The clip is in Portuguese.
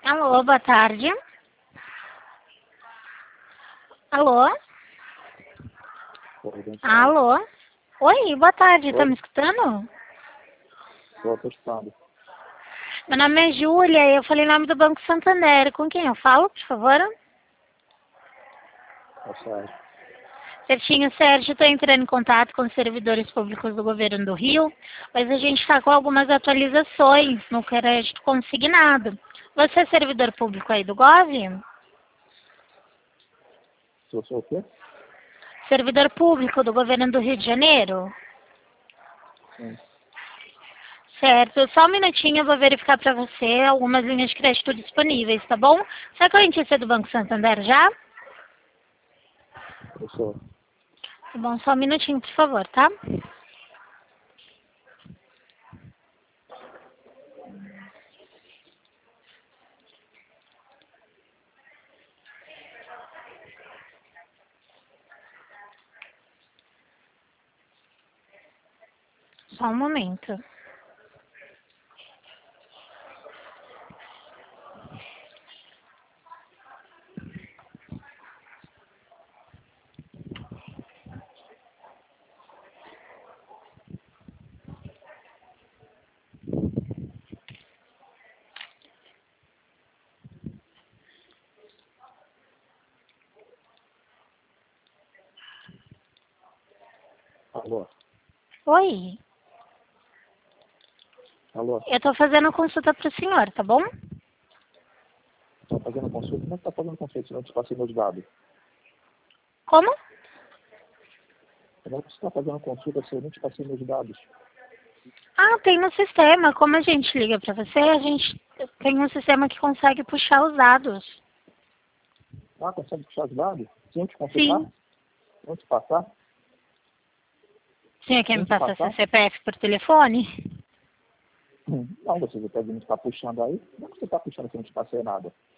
Alô, boa tarde. Alô? Alô? Oi, boa tarde, tá Oi, me escutando? tô escutando. Meu nome é Júlia, eu falei em nome do Banco Santander. Com quem eu falo, por favor? Tá certo. Certinho, Sérgio, estou entrando em contato com os servidores públicos do governo do Rio, mas a gente está com algumas atualizações no crédito consignado. Você é servidor público aí do Gov? Se eu sou o quê? Servidor público do governo do Rio de Janeiro? Sim. Certo, só um minutinho, eu vou verificar para você algumas linhas de crédito disponíveis, tá bom? Você é cliente do Banco Santander já? Eu sou. Tá bom, só um minutinho, por favor, tá? Só um momento. Alô? Oi, Alô? eu tô fazendo consulta pro senhor, tá bom? Tá fazendo consulta? Como é que tá fazendo consulta se eu não te passei meus dados? Como? Como é que você tá fazendo consulta se eu não te passei meus dados? Ah, tem no sistema. Como a gente liga pra você, a gente tem um sistema que consegue puxar os dados. Ah, consegue puxar os dados? Sem eu te confirmar? Sim. Sem eu te passar? O senhor quer Sem eu me te passar seu passar? CPF por telefone? Não, você já tá vindo estar puxando aí. Como é que você tá puxando se eu não te passei nada?